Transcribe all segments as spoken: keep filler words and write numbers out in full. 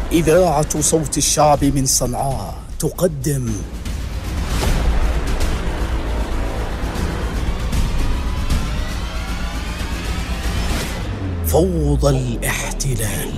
إذاعة صوت الشعب من صنعاء تقدم فوضى الاحتلال،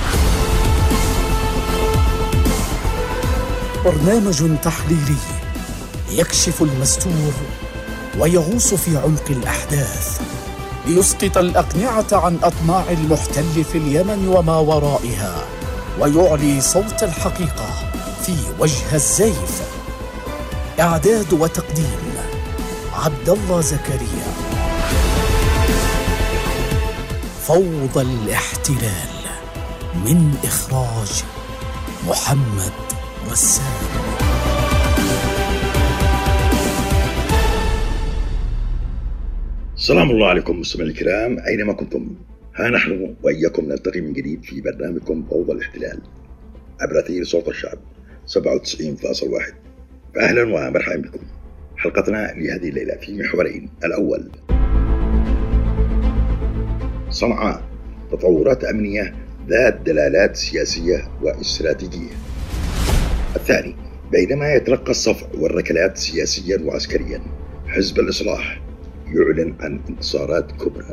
برنامج تحليلي يكشف المستور ويغوص في عمق الأحداث ليسقط الأقنعة عن أطماع المحتل في اليمن وما ورائها، ويعلي صوت الحقيقة في وجه الزيف. إعداد وتقديم عبد الله زكريا. فوضى الاحتلال، من إخراج محمد رسام. السلام الله عليكم مستمعينا الكرام أينما كنتم، ها نحن وإياكم نلتقي من جديد في برنامجكم فوضى الاحتلال عبر أثير صوت الشعب سبعة وتسعين فاصلة واحد. فأهلا ومرحبا بكم. حلقتنا لهذه الليلة في محورين: الأول صنعاء، تطورات أمنية ذات دلالات سياسية واستراتيجية. الثاني، بينما يتلقى الصفع والركلات سياسيا وعسكريا، حزب الإصلاح يعلن عن انتصارات كبرى.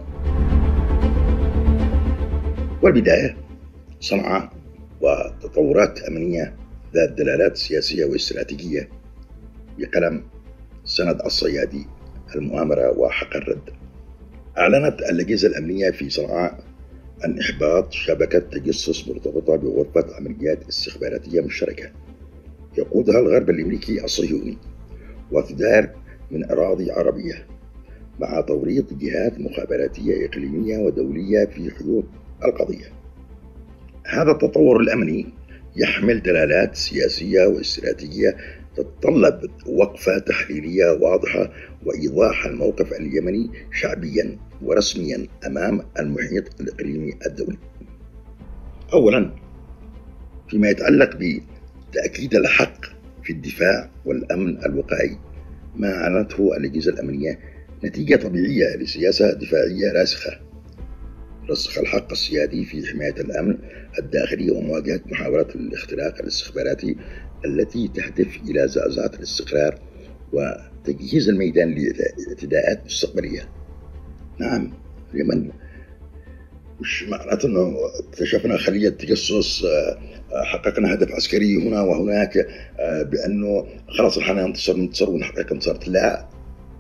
والبداية صنعاء وتطورات أمنية ذات دلالات سياسية واستراتيجية، بقلم سند الصيادي، المؤامرة وحق الرد. أعلنت الأجهزة الأمنية في صنعاء عن إحباط شبكة تجسس مرتبطة بغرفة عمليات استخباراتية مشتركة يقودها الغرب الأمريكي الصهيوني وتدار من أراضي عربية، مع توريط جهات مخابراتية إقليمية ودولية في خيوط القضية. هذا التطور الأمني يحمل دلالات سياسية واستراتيجية تتطلب وقفة تحليلية واضحة وإيضاح الموقف اليمني شعبيا ورسميا أمام المحيط الإقليمي الدولي. أولا، فيما يتعلق بتأكيد الحق في الدفاع والأمن الوقائي، ما أعلنته الأجهزة الأمنية نتيجة طبيعية لسياسة دفاعية راسخة، رسخ الحق السيادي في حماية الأمن الداخلي ومواجهة محاولات الاختراق الاستخباراتي التي تهدف إلى زعزعة الاستقرار وتجهيز الميدان لاعتداءات مستقبلية. نعم، اليمن مش معناته أنه اكتشفنا خلية تجسس، حققنا هدف عسكري هنا وهناك، بأنه خلاص الحين ننتصر ننتصر ونحقق انتصارات. لا،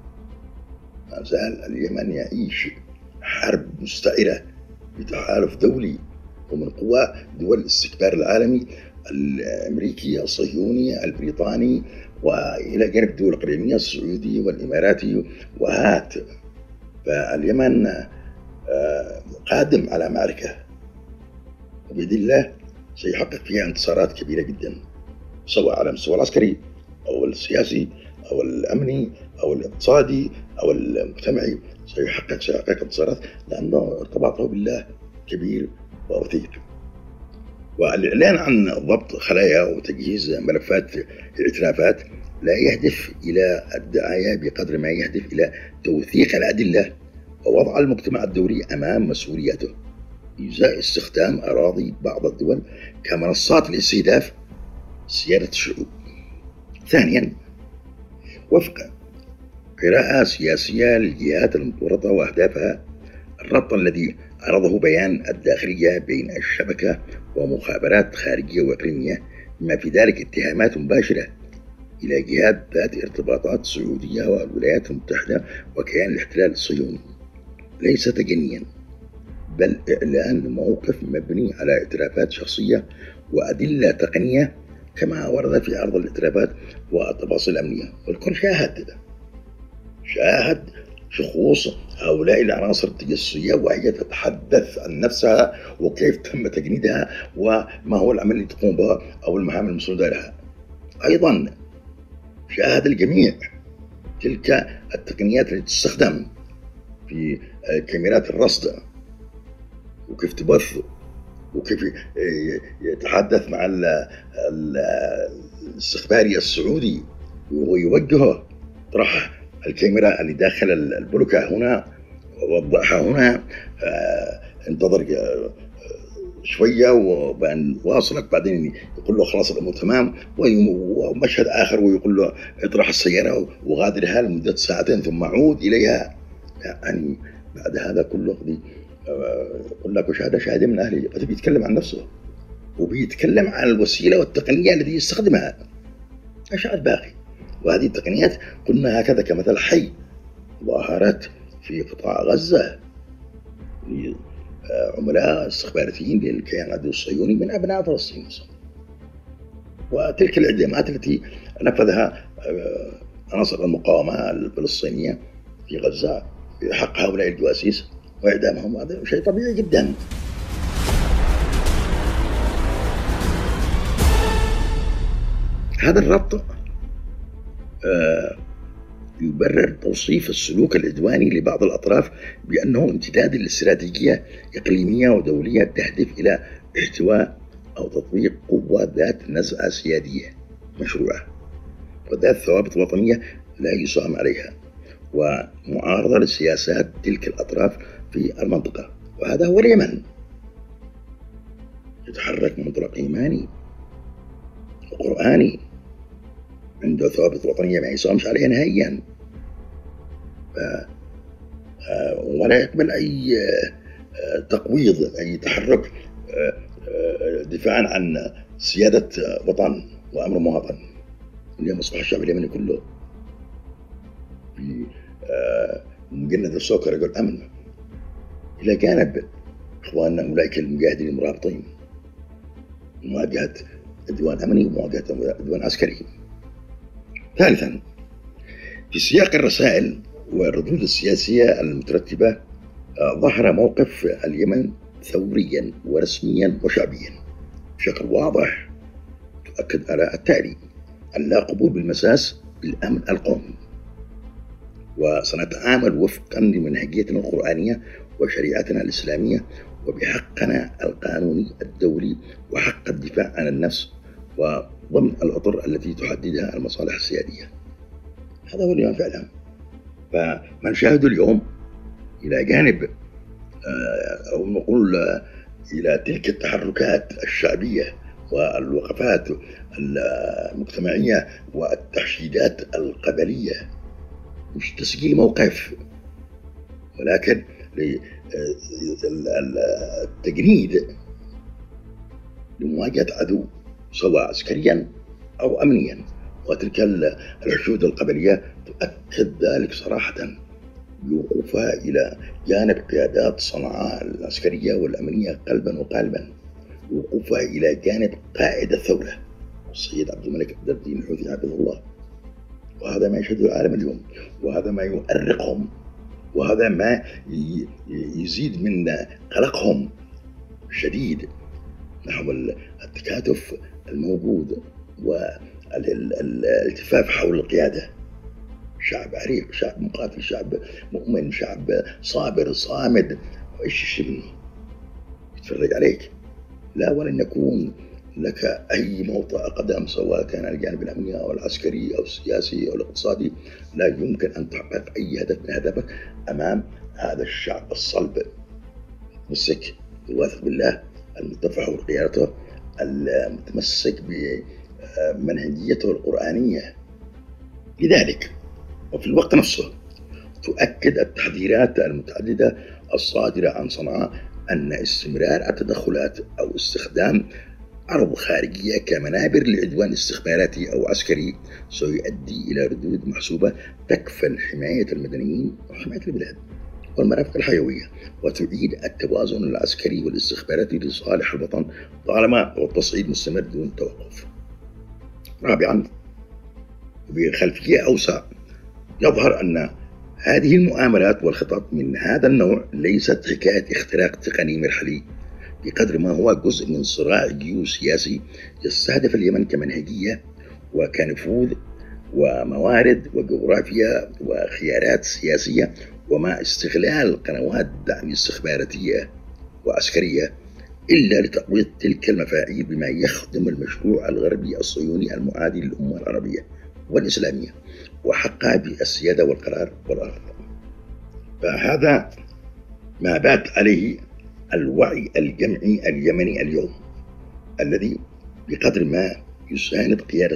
ما زال اليمن يعيش حرب مستعرة بتحالف دولي ومن قوى دول الاستكبار العالمي، الأمريكي الصهيوني البريطاني، وإلى جانب الدول الإقليمية السعودي والإماراتي وهات. فاليمن قادم على معركة، وبإذن الله سيحقق فيها انتصارات كبيرة جدا، سواء على المستوى العسكري أو السياسي أو الأمني أو الاقتصادي أو المجتمعي. سيحقق سيحقق انتصارات لأنه ارتباطه بالله كبير ووثيق. والإعلان عن ضبط خلايا وتجهيز ملفات الاعترافات لا يهدف إلى الدعاية بقدر ما يهدف إلى توثيق الأدلة ووضع المجتمع الدولي أمام مسؤولياته إزاء استخدام أراضي بعض الدول كمنصات لاستهداف سيادة الشعوب. ثانيا، وفق قراءة سياسية للجهات المتورطة وأهدافها، الربط الذي عرضه بيان الداخلية بين الشبكة ومخابرات خارجية وإقليمية، بما في ذلك اتهامات مباشرة إلى جهات ذات ارتباطات سعودية والولايات المتحدة وكيان الاحتلال الصهيوني، ليس تجنيا بل إعلان موقف مبني على اعترافات شخصية وأدلة تقنية كما ورد في عرض الاعترافات والتفاصيل الأمنية. والكل شاهد شاهد شخوص هؤلاء العناصر التجسسية وهي تتحدث عن نفسها وكيف تم تجنيدها وما هو العمل الذي تقوم بها أو المهام المسؤولة لها. أيضا شاهد الجميع تلك التقنيات التي تستخدم في كاميرات الرصد وكيف تبث وكيف يتحدث مع الاستخباري السعودي ويوجهه. طرح الكاميرا اللي داخل البلوكة هنا، وضعها هنا، انتظر شوية وبان واصلك، بعدين يقول له خلاص الأمور تمام، ومشهد آخر ويقول له اطرح السيارة وغادرها لمدة ساعتين ثم عود إليها. يعني بعد هذا كله يقول لك وشهادة شاهد من أهله، قد بيتكلم عن نفسه وبيتكلم عن الوسيلة والتقنية التي يستخدمها. ايش الباقي؟ وهذه التقنيات قلنا هكذا كمثل حي ظهرت في قطاع غزة عملاء استخباراتيين للكيان العدو الصهيوني من أبناء فلسطين، وتلك الإعدامات التي نفذها عناصر المقاومة الفلسطينية في غزة بحق هؤلاء الجواسيس وإعدامهم، هذا شيء طبيعي جدا. هذا الربط يبرر توصيف السلوك العدواني لبعض الأطراف بأنه امتداد لاستراتيجية إقليمية ودولية تهدف إلى احتواء أو تطبيق قوة ذات نزعة سيادية مشروعة وذات ثوابت وطنية لا يسام عليها، ومعارضة لسياسات تلك الأطراف في المنطقة. وهذا هو اليمن، يتحرك منطلق إيماني وقرآني، عنده ثوابت وطنية ما يسامش عليها نهائيا، ولا يقبل أي تقويض، أي تحرك دفاعا عن سيادة وطن وأمر مواطن. اليوم أصبح الشعب اليمني كله في مجند السكر يقول أمن، إلى جانب إخواننا أولئك المجاهدين المرابطين مواجهة عدوان أمني ومواجهة عدوان عسكري. ثالثا، في سياق الرسائل والردود السياسية المترتبة ظهر موقف اليمن ثوريا ورسميا وشعبيا بشكل واضح تؤكد على التالي: اللا قبول بالمساس بالأمن القومي، وسنتعامل وفقا لمنهجيتنا القرآنية وشريعتنا الإسلامية وبحقنا القانوني الدولي وحق الدفاع عن النفس وضمن الأطر التي تحددها المصالح السيادية. هذا هو اليوم فعلا. فما نشاهده اليوم إلى جانب أو نقول إلى تلك التحركات الشعبية والوقفات المجتمعية والتحشيدات القبلية مش تسجيل موقف، ولكن التجنيد لمواجهة عدو سواء عسكريا أو أمنيا. وتلك الحشود القبلية تؤكد ذلك صراحة بوقوفها إلى جانب قيادات صنعاء العسكرية والأمنية قلبا وقالبا، وقوفها إلى جانب قائد الثورة السيد عبد الملك عبد الدين الحوثي حفظه الله. وهذا ما يشهده العالم اليوم، وهذا ما يؤرقهم، وهذا ما يزيد من قلقهم الشديد نحو التكاتف الموجود والالتفاف حول القيادة. شعب عريق، شعب مقاتل، شعب مؤمن، شعب صابر صامد، وإيش الشيء يتفرج عليك؟ لا، ولن يكون لك أي موطأ قدم سواء كان الجانب الأمني أو العسكري أو السياسي أو الاقتصادي. لا يمكن أن تحقق أي هدف من أهدافك أمام هذا الشعب الصلب المتمسك الواثق بالله المتفق حول قيادته المتمسك بمنهجيته القرآنية. لذلك وفي الوقت نفسه تؤكد التحذيرات المتعددة الصادرة عن صنعاء أن استمرار التدخلات أو استخدام أرض خارجية كمنابر لعدوان استخباراتي أو عسكري سيؤدي إلى ردود محسوبة تكفل حماية المدنيين وحماية البلاد والمرافق الحيوية، وتعيد التوازن العسكري والاستخباراتي لصالح الوطن طالما والتصعيد مستمر دون توقف. رابعا، بخلفية أوسع يظهر أن هذه المؤامرات والخطط من هذا النوع ليست حكاية اختراق تقني مرحلي بقدر ما هو جزء من صراع جيوسياسي يستهدف اليمن كمنهجية وكنفوذ وموارد وجغرافيا وخيارات سياسية، ومع استغلال قنوات دعم استخباراتية وعسكرية إلا لتقويض تلك المفاعيل بما يخدم المشروع الغربي الصهيوني المعادي للأمة العربية والإسلامية وحقها بالسيادة والقرار والأرض. فهذا ما بات عليه الوعي الجمعي اليمني اليوم، الذي بقدر ما يساند قيادة